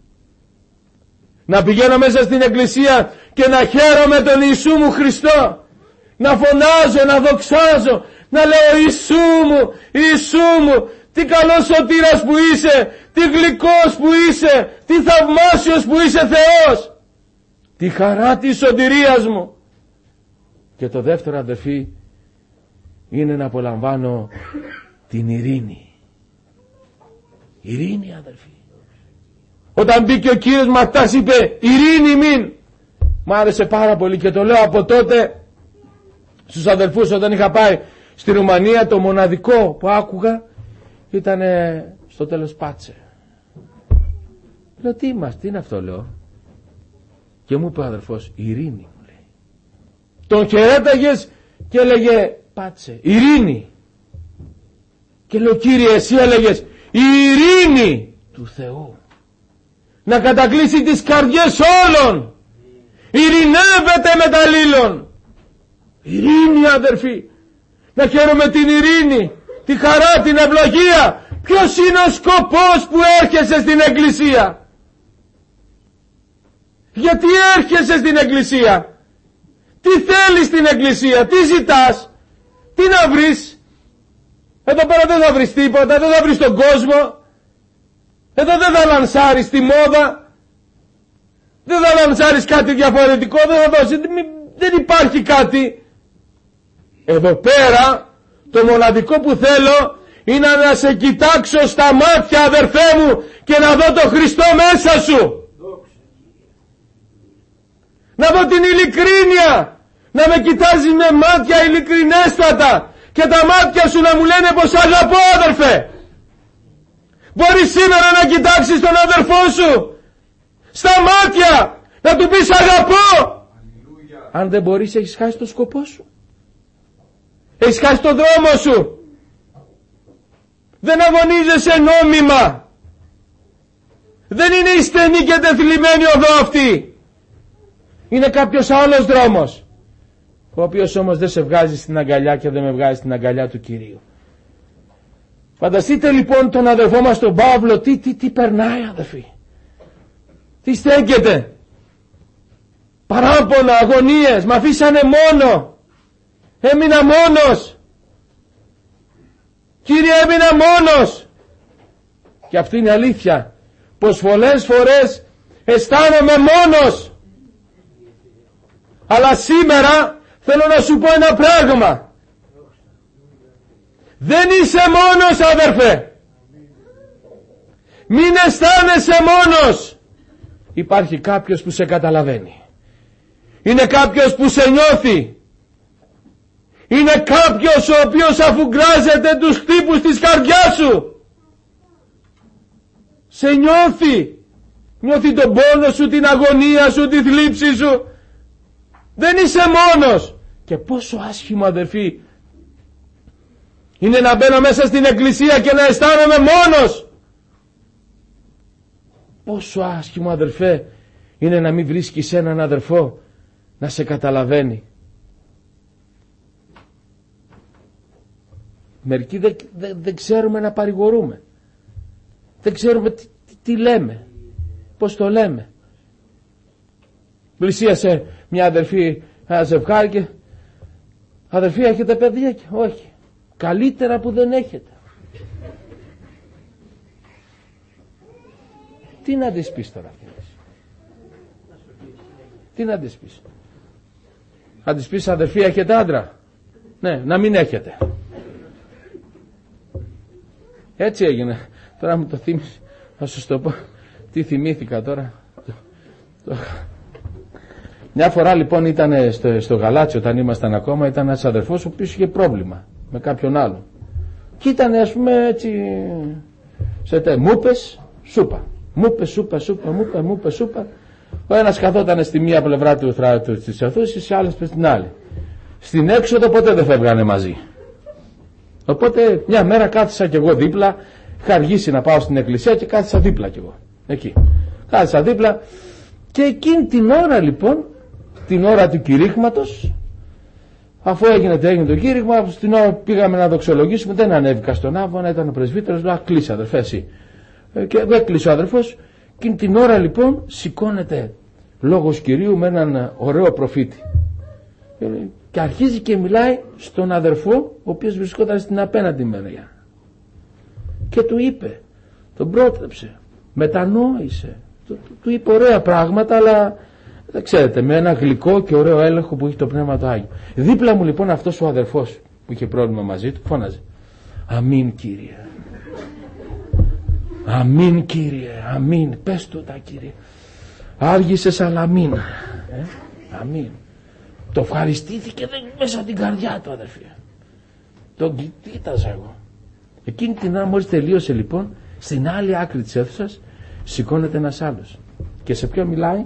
Να πηγαίνω μέσα στην εκκλησία και να χαίρομαι τον Ιησού μου Χριστό, να φωνάζω, να δοξάζω, να λέω Ιησού μου, Ιησού μου, τι καλός σωτήρας που είσαι, τι γλυκός που είσαι, τι θαυμάσιος που είσαι Θεός, τη χαρά της σωτηρίας μου. Και το δεύτερο αδερφοί είναι να απολαμβάνω την ειρήνη. Ειρήνη αδερφοί. Όταν μπήκε ο Κύριος Ματάς είπε ειρήνη μην. Μ' άρεσε πάρα πολύ και το λέω από τότε στους αδελφούς όταν είχα πάει στη Ρουμανία, το μοναδικό που άκουγα ήταν στο τέλος Πάτσε. Λέω τι είμαστε, τι είναι αυτό, λέω. Και μου είπε ο αδελφός, ειρήνη, μου λέει. Τον χαιρέταγες και έλεγε Πάτσε, ειρήνη. Και λέω, Κύριε, εσύ έλεγες η ειρήνη του Θεού να κατακλείσει τις καρδιές όλων. Ειρηνεύεται μεταλλήλων. Ειρήνη, αδερφοί. Να χαίρομαι την ειρήνη, τη χαρά, την ευλογία. Ποιος είναι ο σκοπός που έρχεσαι στην εκκλησία? Γιατί έρχεσαι στην εκκλησία? Τι θέλεις στην εκκλησία? Τι ζητάς? Τι να βρεις? Εδώ πέρα δεν θα βρεις τίποτα, δεν θα βρεις τον κόσμο. Εδώ δεν θα λανσάρεις τη μόδα. Δεν θα λανσάρεις κάτι διαφορετικό, δεν θα δώσεις, δεν υπάρχει κάτι. Εδώ πέρα το μοναδικό που θέλω είναι να σε κοιτάξω στα μάτια, αδερφέ μου, και να δω τον Χριστό μέσα σου. Να δω την ειλικρίνεια, να με κοιτάζει με μάτια ειλικρινέστατα και τα μάτια σου να μου λένε πως αγαπώ, αδερφέ. Μπορείς σήμερα να κοιτάξεις τον αδερφό σου στα μάτια, να του πεις αγαπώ. Αν δεν μπορείς, έχεις χάσει τον σκοπό σου. Έχεις χάσει τον δρόμο σου. Δεν αγωνίζεσαι νόμιμα. Δεν είναι η στενή και τεθλιμμένη οδό αυτή. Είναι κάποιος άλλος δρόμος, ο οποίος όμως δεν σε βγάζει στην αγκαλιά και δεν με βγάζει στην αγκαλιά του Κυρίου. Φανταστείτε λοιπόν τον αδερφό μας τον Παύλο, τι, τι, τι περνάει, αδερφοί. Τι στέκεται. Παράπονα, αγωνίες, μ' αφήσανε μόνο. Έμεινα μόνος. Κύριε, έμεινα μόνος. Και αυτή είναι αλήθεια, πως πολλές φορές αισθάνομαι μόνος. Αλλά σήμερα θέλω να σου πω ένα πράγμα. Δεν είσαι μόνος, αδερφέ. Μην αισθάνεσαι μόνος. Υπάρχει κάποιος που σε καταλαβαίνει. Είναι κάποιος που σε νιώθει. Είναι κάποιος ο οποίος αφουγκράζεται τους χτύπους της καρδιάς σου. Σε νιώθει. Νιώθει τον πόνο σου, την αγωνία σου, τη θλίψη σου. Δεν είσαι μόνος. Και πόσο άσχημο, αδερφοί, είναι να μπαίνω μέσα στην εκκλησία και να αισθάνομαι μόνος. Πόσο άσχημο, αδερφέ, είναι να μην βρίσκεις έναν αδερφό να σε καταλαβαίνει. Μερικοί δεν, δεν, δεν ξέρουμε να παρηγορούμε. Δεν ξέρουμε τι, τι, τι λέμε. Πώς το λέμε. Πλησίασε μια αδερφή, ένα ζευγάρι και αδερφή, έχετε παιδιά? Και όχι. Καλύτερα που δεν έχετε. Τι να της πεις τώρα? Τι να της πεις? Να της πεις, αδερφή, έχετε άντρα? Ναι, να μην έχετε. Έτσι έγινε. Τώρα μου το θύμισε. Θα σου το πω. Τι θυμήθηκα τώρα. Μια φορά λοιπόν ήταν στο, στο Γαλάτσιο, όταν ήμασταν ακόμα, ήταν ένας αδερφός ο οποίος είχε πρόβλημα με κάποιον άλλο. Και ήταν, ας πούμε, έτσι, σε τε, μούπες, σούπα. Μούπες, σούπα, σούπα, μούπα, μούπες, σούπα. Ο ένας καθόταν στη μία πλευρά του θράτου της αιθούσης, σε άλλες στην άλλη. Στην έξοδο ποτέ δεν φεύγανε μαζί. Οπότε μια μέρα κάθισα κι εγώ δίπλα, είχα αργήσει να πάω στην εκκλησία και κάθισα δίπλα κι εγώ. Εκεί. Κάθισα δίπλα και εκείνη την ώρα λοιπόν, την ώρα του κηρύγματος, αφού έγινε το, έγινε το κήρυγμα, στην ώρα που πήγαμε να δοξολογήσουμε, δεν ανέβηκα στον άβονα, ήταν ο πρεσβύτερος, λέω, κλείσε αδερφέ εσύ. Ε, και έκλεισε ο αδερφός. Εκείνη την ώρα λοιπόν σηκώνεται λόγος Κυρίου με έναν ωραίο προφήτη. Και αρχίζει και μιλάει στον αδερφό, ο οποίος βρισκόταν στην απέναντι μεριά. Και του είπε, τον πρότρεψε, μετανόησε, του, του είπε ωραία πράγματα, αλλά δεν ξέρετε, με ένα γλυκό και ωραίο έλεγχο που έχει το Πνεύμα του Άγιο. Δίπλα μου λοιπόν αυτός ο αδερφός που είχε πρόβλημα μαζί του φώναζε, αμήν Κύριε, αμήν Κύριε, αμήν, πες του τα Κύριε, άργησες αλλά αμήν, ε, αμήν. Το ευχαριστήθηκε μέσα από την καρδιά του, αδερφοί. Τον κοίταζα εγώ. Εκείνη την ώρα μόλις τελείωσε λοιπόν, στην άλλη άκρη της αίθουσας σηκώνεται ένας άλλος. Και σε ποιον μιλάει?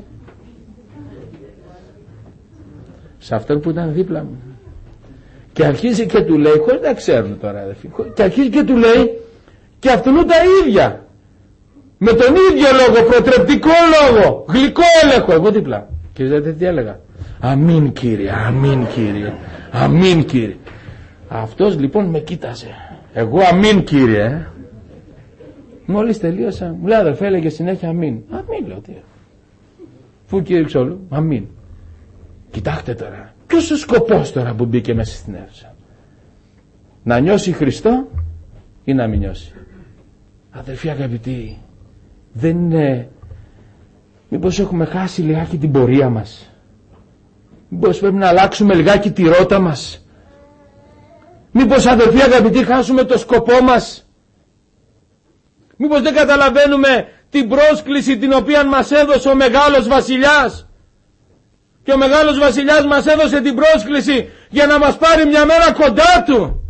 Σε αυτόν που ήταν δίπλα μου. Και αρχίζει και του λέει, χωρίς να ξέρουν τώρα αδερφοί, και αρχίζει και του λέει και αυτόν τα ίδια. Με τον ίδιο λόγο, προτρεπτικό λόγο, γλυκό έλεγχο. Εγώ δίπλα. Και ξέρετε τι έλεγα? Αμήν Κύριε, αμήν Κύριε, αμήν Κύριε. Αυτός λοιπόν με κοίταζε. Εγώ αμήν Κύριε. Μόλις τελείωσα, μου λέει αδερφέ, έλεγε συνέχεια αμήν. Αμήν λέω, τι. Φου Κύριε Ξόλου, αμήν. Κοιτάξτε τώρα, ποιος ο σκοπός τώρα που μπήκε μέσα στην αίθουσα? Να νιώσει Χριστό ή να μην νιώσει? Αδερφοί αγαπητοί, δεν είναι... Μήπως έχουμε χάσει λιγάκι την πορεία μας? Μήπως πρέπει να αλλάξουμε λιγάκι τη ρότα μας? Μήπως αδερφοί αγαπητοί χάσουμε το σκοπό μας? Μήπως δεν καταλαβαίνουμε την πρόσκληση την οποία μας έδωσε ο μεγάλος βασιλιάς? Και ο μεγάλος βασιλιάς μας έδωσε την πρόσκληση για να μας πάρει μια μέρα κοντά του.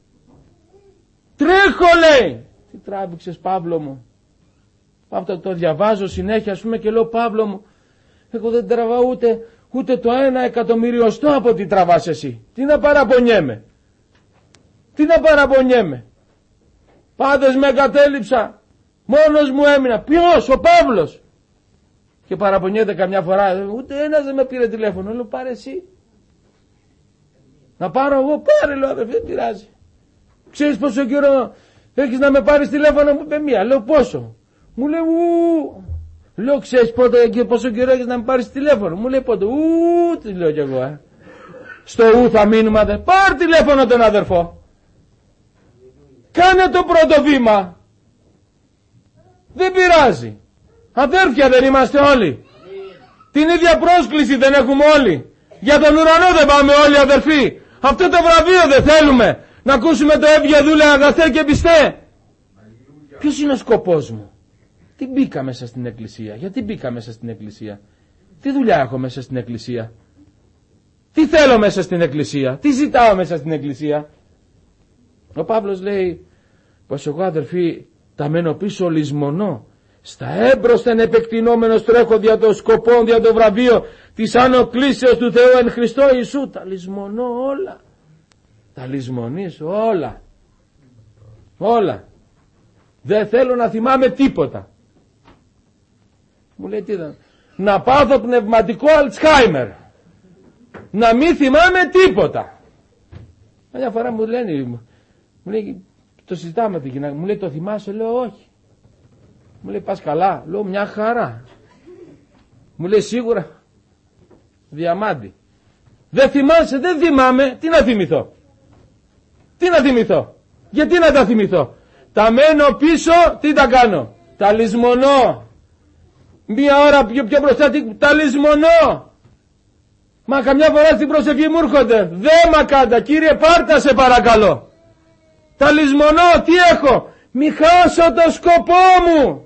Τρέχω λέει. Τι τράβηξες Παύλο μου? Αυτό το διαβάζω συνέχεια ας πούμε και λέω Παύλο μου, εγώ δεν τραβάω ούτε, ούτε το ένα εκατομμυριοστό από τι τραβάς εσύ. Τι να παραπονιέμαι? Τι να παραπονιέμαι? Πάντες με εγκατέλειψα. Μόνος μου έμεινα. Ποιος? Ο Παύλος. Και παραπονιέται καμιά φορά. Ούτε ένας δεν με πήρε τηλέφωνο. Λέω πάρε εσύ. Να πάρω εγώ? Πάρε λέω αδερφέ, δεν πειράζει. Ξέρεις πόσο καιρό έχεις να με πάρεις τηλέφωνο? Μου είπε μία. Λέω πόσο? Μου λέει ου. Λέω ξέρεις πότε και πόσο καιρό έχεις να με πάρεις τηλέφωνο? Μου λέει πότε? Ου. Τι λέω κι εγώ ε. Στο ου θα μείνουμε αδερφέ. Πάρ τηλέφωνο τον αδερφό. Κάνε το πρώτο βήμα. Δεν πειράζει. Αδέρφια δεν είμαστε όλοι? Την ίδια πρόσκληση δεν έχουμε όλοι? Για τον ουρανό δεν πάμε όλοι αδερφοί? Αυτό το βραβείο δεν θέλουμε? Να ακούσουμε το έβγε δούλε αγαθέ και πιστέ. Ποιος είναι ο σκοπός μου? Τι μπήκα μέσα στην εκκλησία? Γιατί μπήκα μέσα στην εκκλησία? Τι δουλειά έχω μέσα στην εκκλησία? Τι θέλω μέσα στην εκκλησία? Τι ζητάω μέσα στην εκκλησία? Ο Παύλος λέει πως εγώ αδερφοί τα μένω πίσω λησμονώ. Στα έμπροσθεν επεκτηνόμενος τρέχω δια το σκοπό, δια το βραβείο της άνω κλήσεως του Θεού εν Χριστώ Ιησού. Τα λησμονώ όλα. Τα λησμονείς όλα. Όλα. Δεν θέλω να θυμάμαι τίποτα. Μου λέει τι ήταν? Να πάθω πνευματικό Αλτσχάιμερ. Να μην θυμάμαι τίποτα. Μια φορά μου λένε, μου λέει, το συζητάμε την γυναίκα, μου λέει το θυμάσαι? Λέω όχι. Μου λέει πας καλά? Λέω μια χαρά. Μου λέει σίγουρα? Διαμάντη. Δεν θυμάσαι? Δεν θυμάμαι. Τι να θυμηθώ? Τι να θυμηθώ? Γιατί να τα θυμηθώ? Τα μένω πίσω, τι τα κάνω? Τα λησμονώ. Μία ώρα πιο, πιο μπροστά τα λησμονώ. Μα καμιά φορά στην προσευχή μου έρχονται. Δε μακάντα Κύριε πάρτα σε παρακαλώ. Τα λησμονώ. Τι έχω? Μη χάσω το σκοπό μου.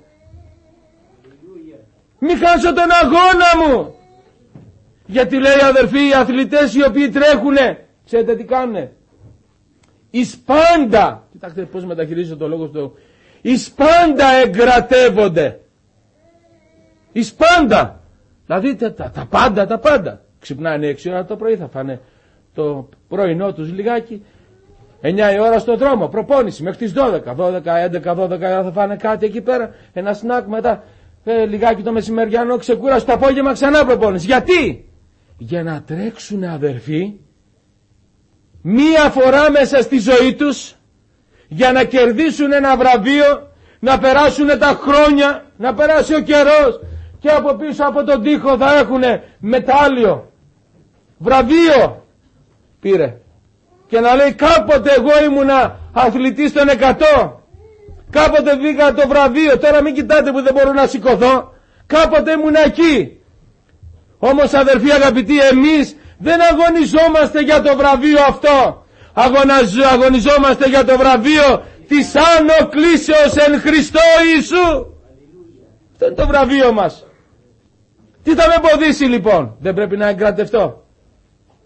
Μη χάσω τον αγώνα μου. Γιατί λέει αδερφοί οι αθλητές οι οποίοι τρέχουνε, ξέρετε τι κάνουνε? Εις πάντα, κοιτάξτε πως μεταχειρίζω το λόγο στο, εις πάντα εγκρατεύονται. Εις πάντα. Δηλαδή τα, τα, τα πάντα, τα πάντα. Ξυπνάνε έξι ώρα το πρωί, θα φάνε το πρωινό τους λιγάκι. εννιά η ώρα στο δρόμο, προπόνηση μέχρι τις δώδεκα, δώδεκα, έντεκα, δώδεκα η ώρα θα φάνε κάτι εκεί πέρα. Ένα σνακ μετά, ε, λιγάκι το μεσημεριανό, ξεκούραση το απόγευμα ξανά προπόνηση. Γιατί? Για να τρέξουν αδερφοί μία φορά μέσα στη ζωή τους, για να κερδίσουν ένα βραβείο, να περάσουν τα χρόνια, να περάσει ο καιρός και από πίσω από τον τοίχο θα έχουν μετάλλιο, βραβείο πήρε. Και να λέει κάποτε εγώ ήμουνα αθλητής των εκατό. Κάποτε βγήκα το βραβείο. Τώρα μην κοιτάτε που δεν μπορώ να σηκωθώ. Κάποτε ήμουνα εκεί. Όμως αδερφοί αγαπητοί, εμείς δεν αγωνιζόμαστε για το βραβείο αυτό. Αγωνιζόμαστε για το βραβείο της άνω κλήσεως εν Χριστώ Ιησού. Αυτό είναι το βραβείο μας. Τι θα με εμποδίσει λοιπόν? Δεν πρέπει να εγκρατευτώ?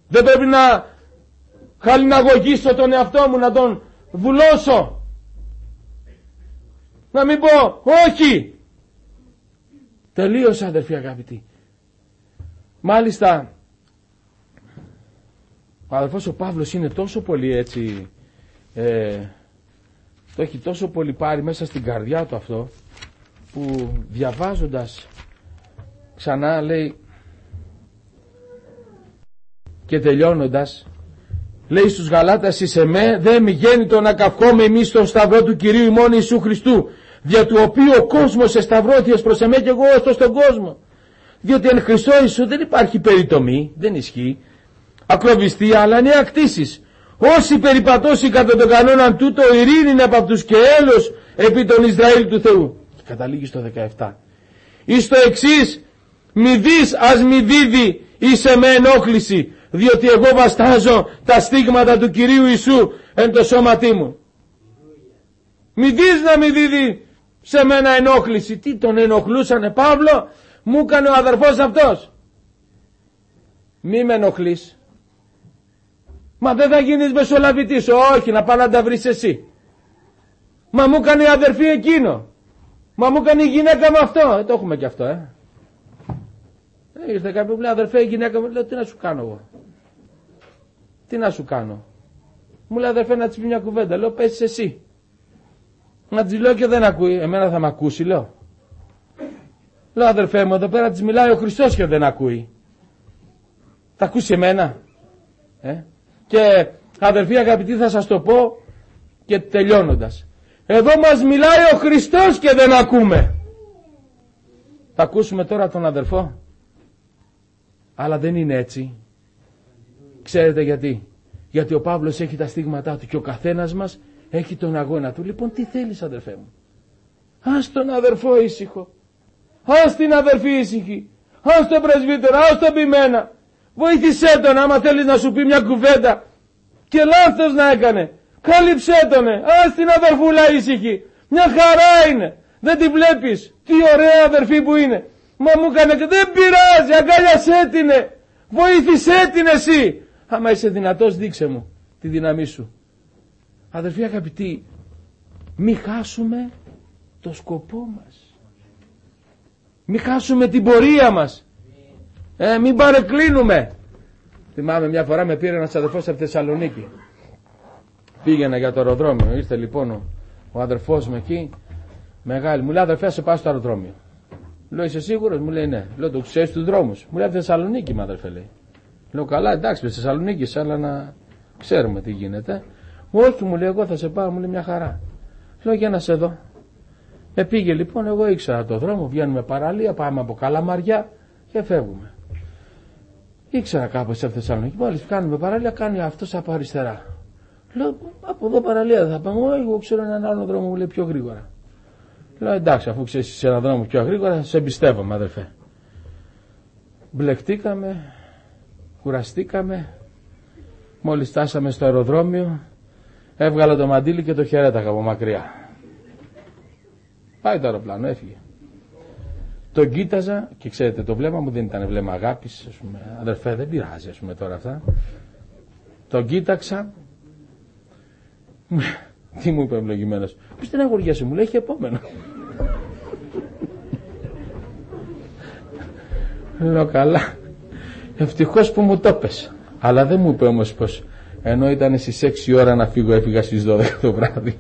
Δεν πρέπει να χαλιναγωγήσω τον εαυτό μου, να τον βουλώσω, να μην πω όχι. Τελείωσε, αδερφοί αγαπητοί. Μάλιστα ο αδερφός ο Παύλος είναι τόσο πολύ έτσι, ε, το έχει τόσο πολύ πάρει μέσα στην καρδιά του αυτό, που διαβάζοντας ξανά λέει και τελειώνοντας, λέει στους Γαλάτας, εις εμέ δε μη γέννητο να καυχόμαι εμείς στον σταυρό του Κυρίου ημών Ιησού Χριστού, δια του οποίου ο κόσμος εσταυρώθης προς εμέ και εγώ ως τον κόσμο. Διότι εν Χριστώ Ιησού δεν υπάρχει περιτομή, δεν ισχύει ακροβιστία, αλλά νέα κτήσεις. Όσοι περιπατώσει κατά τον κανόναν τούτο, ειρήνη είναι από αυτούς και έλεος επί τον Ισραήλ του Θεού. Και καταλήγει στο δεκαεπτά. Εις το εξής, μη δεις ας μη δίδει εις εμέ ενόχληση, διότι εγώ βαστάζω τα στίγματα του Κυρίου Ιησού εν το σώματί μου. Μη δεις να μη δίδει σε μένα ενόχληση. Τι τον ενοχλούσανε, Παύλο? Μου έκανε ο αδερφός αυτός. Μη με ενοχλείς. Μα δεν θα γίνεις μεσολαβητής. Όχι, να πάω να τα βρεις εσύ. Μα μου έκανε η αδερφή εκείνο. Μα μου έκανε η γυναίκα με αυτό. Ε, το έχουμε και αυτό, ε. ε ήρθε κάποιο που λέει, αδερφέ, η γυναίκα μου. Λέω, τι να σου κάνω εγώ? Τι να σου κάνω? Μου λέει, αδερφέ, να της πει μια κουβέντα. Λέω, πες εσύ. Να της λέω και δεν ακούει. Εμένα θα με ακούσει, λέω. Λέω, αδερφέ μου, εδώ πέρα της μιλάει ο Χριστός και δεν ακούει. Θα ακούσει εμένα? Ε? Και αδερφοί αγαπητοί, θα σας το πω και τελειώνοντας. Εδώ μας μιλάει ο Χριστός και δεν ακούμε. Θα ακούσουμε τώρα τον αδερφό? Αλλά δεν είναι έτσι. Ξέρετε γιατί? Γιατί ο Παύλος έχει τα στίγματά του και ο καθένας μας έχει τον αγώνα του. Λοιπόν, τι θέλεις, αδερφέ μου? Ας τον αδερφό ήσυχο. Ας την αδερφή ήσυχη. Ας τον πρεσβύτερο, ας τον ποιμένα. Βοήθησέ τον άμα θέλεις να σου πει μια κουβέντα και λάθος να έκανε. Κάλυψέ τονε. Ας την αδερφούλα ήσυχη. Μια χαρά είναι. Δεν τη βλέπεις? Τι ωραία αδερφή που είναι. Μα μου έκανε και δεν πειράζει. Αγκάλιασέ την. Βοήθησέ την εσύ. Άμα είσαι δυνατός, δείξε μου τη δύναμή σου. Αδερφοί αγαπητοί, μη χάσουμε το σκοπό μας. Μη χάσουμε την πορεία μας. Ε, μην παρεκκλίνουμε. Θυμάμαι μια φορά με πήρε ένας αδερφός από Θεσσαλονίκη. Πήγαινα για το αεροδρόμιο. Ήρθε λοιπόν ο, ο αδερφός μου εκεί. Μεγάλη. Μου λέει, αδερφέ, σε πάω στο αεροδρόμιο. Λέω, είσαι σίγουρος? Μου λέει, ναι. Λέω, το ξέρεις τους δρόμους? Μου λέει, από Θεσσαλονίκη, μα αδερφέ, λέει. Λέω, καλά, εντάξει, με Θεσσαλονίκη, αλλά να ξέρουμε τι γίνεται. Όχι, μου λέει, εγώ θα σε πάω, μου λέει, μια χαρά. Λέω, για να σε δω. Ε, πήγε λοιπόν, εγώ ήξερα το δρόμο, βγαίνουμε παραλία, πάμε από Καλαμαριά και φεύγουμε. Ήξερα κάπως σε Θεσσαλονίκη, μόλις κάνουμε παραλία, κάνει αυτός από αριστερά. Λέω, από εδώ παραλία δεν θα πάμε? Όχι, εγώ ξέρω έναν άλλο δρόμο, μου λέει, πιο γρήγορα. Λέω, εντάξει, αφού ξέρεις σε έναν δρόμο πιο γρήγορα, σε εμπιστεύομαι, αδερφέ. Μπλεχτήκαμε, κουραστήκαμε, μόλις στάσαμε στο αεροδρόμιο, έβγαλα το μαντίλι και το χαιρέταγα από μακριά. Πάει το αεροπλάνο, έφυγε. Τον κοίταζα και ξέρετε, το βλέμμα μου δεν ήταν βλέμμα αγάπης, ας πούμε, αδερφέ, δεν πειράζει, ας πούμε, τώρα αυτά. Τον κοίταξα. Τι μου είπε ευλογημένος? Ποιος την αγοριέσαι? Μου λέει, έχει επόμενο. Λέω, καλά, ευτυχώς που μου το πες. Αλλά δεν μου είπε όμως πως ενώ ήταν στις έξι ώρα να φύγω, έφυγα στις δώδεκα το βράδυ.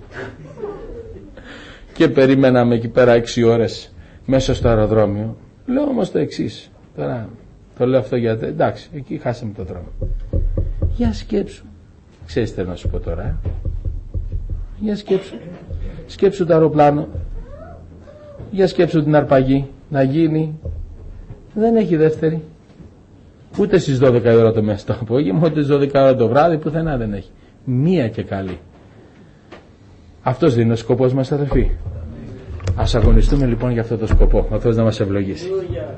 Και περιμέναμε εκεί πέρα έξι ώρες μέσα στο αεροδρόμιο. Λέω όμως το εξής. Τώρα το λέω αυτό γιατί εντάξει, εκεί χάσαμε το δρόμο. Για σκέψου. Ξέρεις τι θέλω να σου πω τώρα, ε? Για σκέψου. Σκέψου το αεροπλάνο. Για σκέψου την αρπαγή. Να γίνει. Δεν έχει δεύτερη. Ούτε στις δώδεκα η ώρα το μέσα το απόγευμα, ούτε στις δώδεκα ώρα το βράδυ, πουθενά δεν έχει. Μία και καλή. Αυτός δεν είναι ο σκοπός μας, αδερφοί? Ας αγωνιστούμε λοιπόν για αυτό το σκοπό. Ο Θεός να μας ευλογήσει.